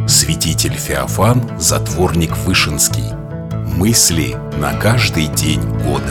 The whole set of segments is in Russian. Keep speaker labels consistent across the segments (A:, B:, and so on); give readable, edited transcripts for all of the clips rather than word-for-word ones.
A: Святитель Феофан, затворник Вышинский. Мысли на каждый день года.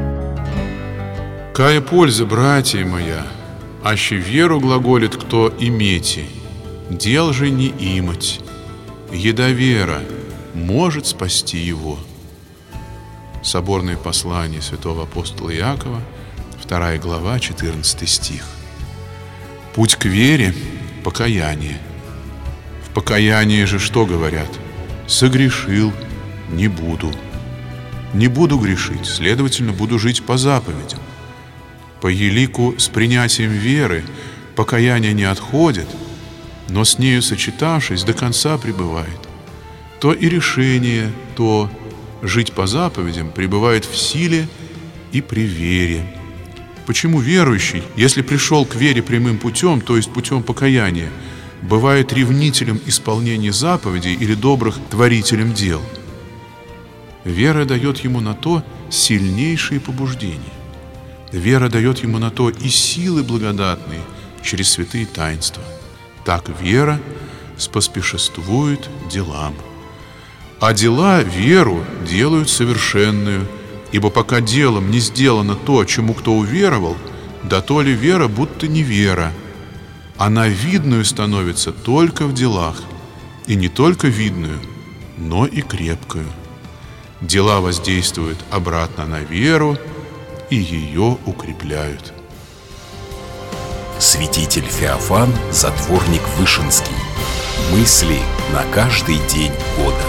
B: Кая польза, братья моя, аще веру глаголит кто имейте, дел же не имать. Еда вера может спасти его. Соборное послание святого апостола Иакова, 2 глава, 14 стих. Путь к вере – покаяние. В покаянии же что говорят? Согрешил, не буду. Не буду грешить, следовательно, буду жить по заповедям. По елику с принятием веры покаяние не отходит, но с нею сочетавшись, до конца пребывает. То и решение, то жить по заповедям пребывает в силе и при вере. Почему верующий, если пришел к вере прямым путем, то есть путем покаяния, бывает ревнителем исполнения заповедей или добрых творителем дел? Вера дает ему на то сильнейшие побуждения. Вера дает ему на то и силы благодатные через святые таинства. Так вера споспешествует делам. А дела веру делают совершенную, ибо пока делом не сделано то, чему кто уверовал, да то ли вера, будто не вера. Она видную становится только в делах, и не только видную, но и крепкую. Дела воздействуют обратно на веру и ее укрепляют.
A: Святитель Феофан, затворник Вышинский. Мысли на каждый день года.